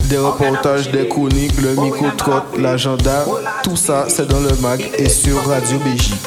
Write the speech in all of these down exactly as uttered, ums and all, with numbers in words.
Des reportages, des chroniques, le micro-trotte, l'agenda, tout ça c'est dans le mag et sur Radio B J.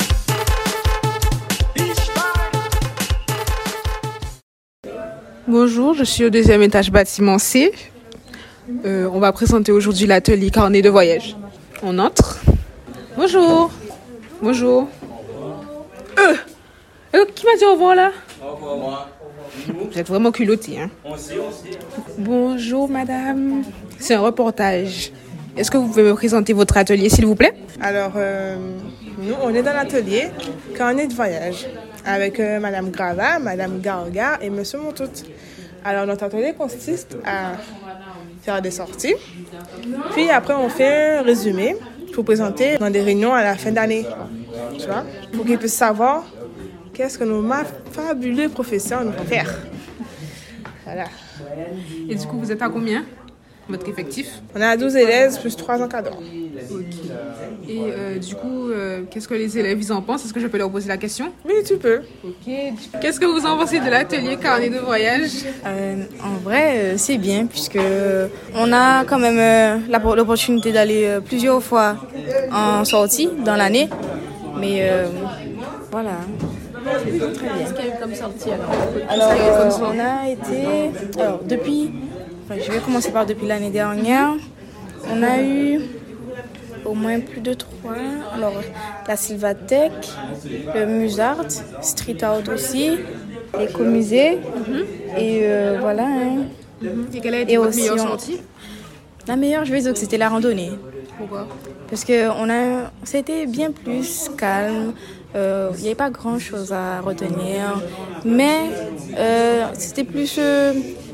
Bonjour, je suis au deuxième étage bâtiment C. Euh, on va présenter aujourd'hui l'atelier carnet de voyage. On entre. Bonjour. Bonjour. Euh, euh, qui m'a dit au revoir là? Au revoir. Vous êtes vraiment culotté, hein? On sait, on sait. Bonjour madame. C'est un reportage. Est-ce que vous pouvez me présenter votre atelier s'il vous plaît? Alors, euh, nous, on est dans l'atelier carnet de voyage avec euh, madame Grava, madame Garga et monsieur Montout. Alors, notre atelier consiste à faire des sorties. Puis après, on fait un résumé pour présenter dans des réunions à la fin d'année. Tu vois? Pour qu'ils puissent savoir qu'est-ce que nos fabuleux professeurs nous font faire. Voilà. Et du coup, vous êtes à combien? Votre effectif? On a douze élèves plus trois encadrants. Ok. Et euh, du coup, euh, qu'est-ce que les élèves ils en pensent? Est-ce que je peux leur poser la question? Oui, tu peux. Ok. Qu'est-ce que vous en pensez de l'atelier carnet de voyage? euh, En vrai, euh, c'est bien puisque on a quand même euh, l'opportunité d'aller euh, plusieurs fois en sortie dans l'année. Mais euh, voilà. C'est très bien. Qu'est-ce qu'il y a eu comme sortie alors? Alors, euh, on a été... Alors, depuis... Enfin, je vais commencer par depuis l'année dernière. On a eu au moins plus de trois. Alors, la Sylvatech, le Musart, Street Art aussi, l'écomusée. Mm-hmm. Et euh, voilà. Hein. Mm-hmm. Et quelle a été et votre aussi, meilleure on... sortie? La meilleure, je vais dire que c'était la randonnée. Pourquoi? Parce que on a, c'était bien plus calme. Il euh, n'y avait pas grand-chose à retenir. Mais euh, c'était plus... Euh,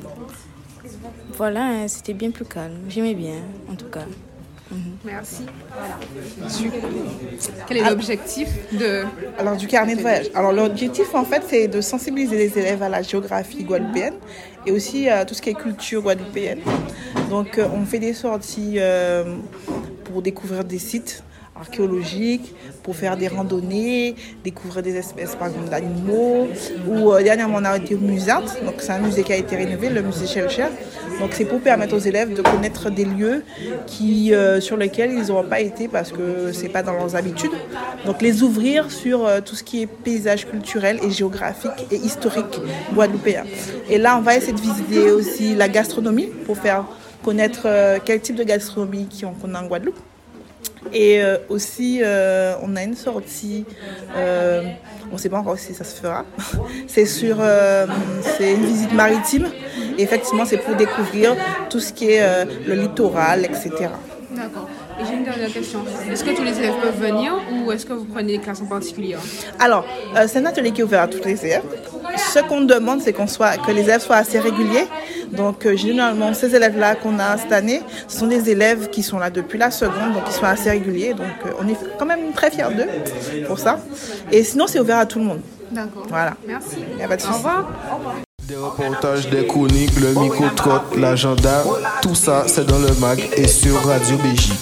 voilà, hein, c'était bien plus calme. J'aimais bien, en tout cas. Mm-hmm. Merci. Voilà. Du coup, quel est l'objectif de... Alors, du carnet de voyage. Alors, l'objectif, en fait, c'est de sensibiliser les élèves à la géographie guadeloupéenne et aussi à tout ce qui est culture guadeloupéenne. Donc, euh, on fait des sorties euh, pour découvrir des sites archéologiques, pour faire des randonnées, découvrir des espèces par exemple d'animaux. Ou euh, dernièrement on a été au Musart, donc c'est un musée qui a été rénové, le musée Shelcher. Donc c'est pour permettre aux élèves de connaître des lieux qui, euh, sur lesquels ils n'auront pas été parce que c'est pas dans leurs habitudes. Donc les ouvrir sur euh, tout ce qui est paysage culturel et géographique et historique guadeloupéen. Et là on va essayer de visiter aussi la gastronomie pour faire connaître euh, quel type de gastronomie qu'on a en Guadeloupe. Et euh, aussi, euh, on a une sortie, euh, on ne sait pas encore si ça se fera, c'est, sur, euh, c'est une visite maritime. Et effectivement, c'est pour découvrir tout ce qui est euh, le littoral, et cetera. D'accord. Et j'ai une dernière question. Est-ce que tous les élèves peuvent venir ou est-ce que vous prenez des classes en particulier? Alors, euh, c'est un atelier qui est ouvert à tous les élèves. Ce qu'on demande, c'est qu'on soit, que les élèves soient assez réguliers. Donc, euh, généralement, ces élèves-là qu'on a cette année, ce sont des élèves qui sont là depuis la seconde, donc ils sont assez réguliers. Donc, euh, on est quand même très fiers d'eux pour ça. Et sinon, c'est ouvert à tout le monde. D'accord. Voilà. Merci. Il n'y a pas de souci. Au revoir. Au revoir. Des reportages, des chroniques, le micro-trotte, l'agenda, tout ça c'est dans le mag et sur Radio B J.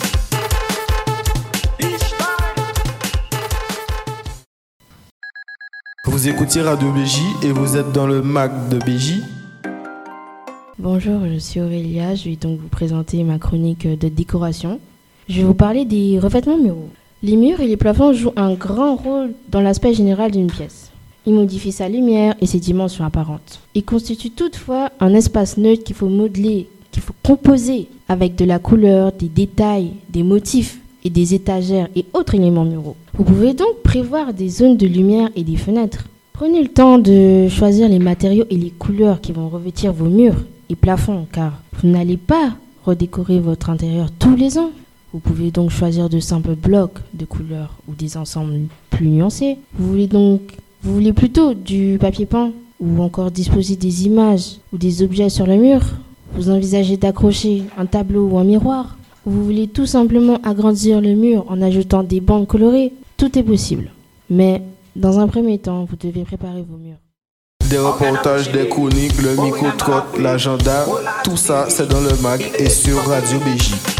Vous écoutez Radio B J et vous êtes dans le mag de B J. Bonjour, je suis Aurélia, je vais donc vous présenter ma chronique de décoration. Je vais vous parler des revêtements muraux. Les murs et les plafonds jouent un grand rôle dans l'aspect général d'une pièce. Ils modifient sa lumière et ses dimensions apparentes. Ils constituent toutefois un espace neutre qu'il faut modeler, qu'il faut composer avec de la couleur, des détails, des motifs et des étagères et autres éléments muraux. Vous pouvez donc prévoir des zones de lumière et des fenêtres. Prenez le temps de choisir les matériaux et les couleurs qui vont revêtir vos murs et plafonds, car vous n'allez pas redécorer votre intérieur tous les ans. Vous pouvez donc choisir de simples blocs de couleurs ou des ensembles plus nuancés. Vous voulez donc, vous voulez plutôt du papier peint ou encore disposer des images ou des objets sur le mur. Vous envisagez d'accrocher un tableau ou un miroir. Vous voulez tout simplement agrandir le mur en ajoutant des bandes colorées. Tout est possible. Mais dans un premier temps, vous devez préparer vos murs. Des reportages, des chroniques, le micro-trotte, l'agenda, tout ça c'est dans le mag et sur Radio B J.